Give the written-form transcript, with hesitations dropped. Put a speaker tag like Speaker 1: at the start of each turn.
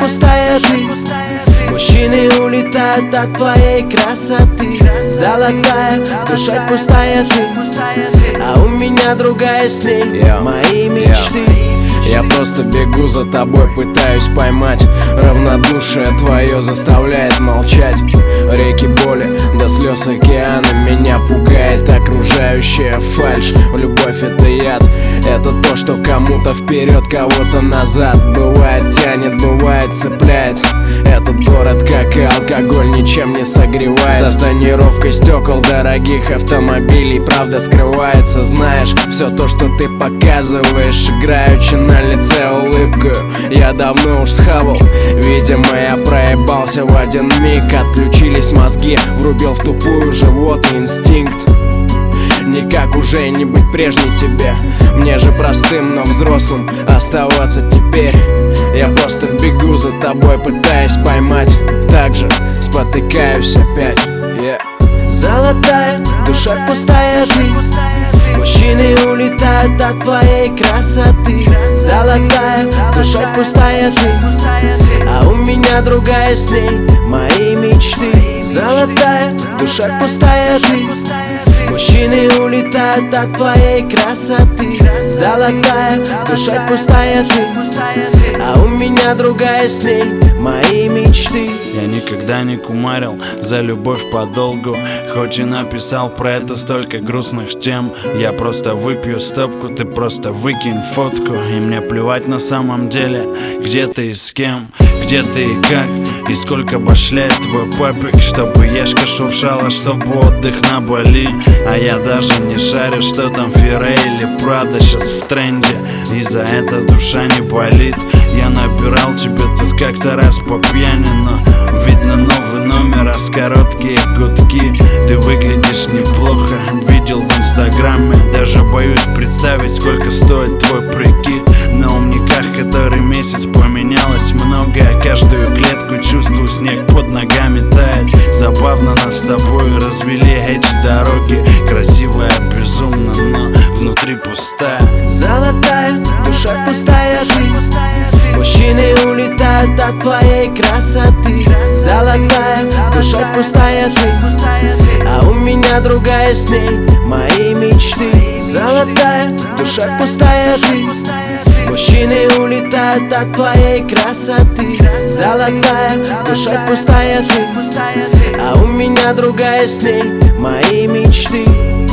Speaker 1: пустая ты. Мужчины улетают от твоей красоты. Золотая, душа пустая ты. А у меня другая с ней, мои мечты.
Speaker 2: Я просто бегу за тобой, пытаюсь поймать. Равнодушие твое заставляет молчать. Реки боли до слез океана. Меня пугает окружающая фальшь. Любовь — это яд, это то, что кому-то вперед, кого-то назад. Бывает тянет, бывает цепляет. Этот город, как и алкоголь, ничем не согревает. За тонировкой стекол дорогих автомобилей правда скрывается. Знаешь, все то, что ты показываешь, играючи на лице улыбкою, я давно уж схавал. Видимо, я проебался в один миг. Отключились мозги, врубил в тупую животный инстинкт. Никак уже не быть прежней тебе. Мне же простым, но взрослым оставаться теперь. Я просто бегу за тобой, пытаясь поймать. Также спотыкаюсь опять.
Speaker 1: Золотая, душа пустая ты. Мужчины улетают от твоей красоты. Золотая, душа пустая ты. А у меня другая с ней, мои мечты. Золотая, душа пустая ты. Мужчины улетают от твоей красоты. Золотая, душа пустая ты. А у меня другая с ней, мои мечты.
Speaker 3: Я никогда не кумарил за любовь подолгу. Хоть и написал про это столько грустных тем. Я просто выпью стопку, ты просто выкинь фотку. И мне плевать на самом деле, где ты и с кем, где ты и как, и сколько башляет твой папик. Чтобы ешка шуршала, чтобы отдых на Бали. А я даже не шарю, что там Ферре или Прада сейчас в тренде. И за это душа не болит. Я набирал тебе тут как-то раз по пьяни, но видно новый номер, а с короткие гудки. Ты выглядишь неплохо, видел в инстаграме. Даже боюсь представить, сколько стоит твой прикид. На умниках который месяц поменялось многое. Каждую клетку чувствую, снег под ногами тает. Забавно нас с тобой развели эти дороги. Красивая безумно, но внутри пустая.
Speaker 1: Золотая, душа пустая ты. Мужчины улетают от твоей красоты. Золотая, душа пустая ты. А у меня другая с ней, мои мечты. Золотая, душа пустая ты. Мужчины улетают от твоей красоты. Золотая, душа пустая ты. А у меня другая с ней, мои мечты.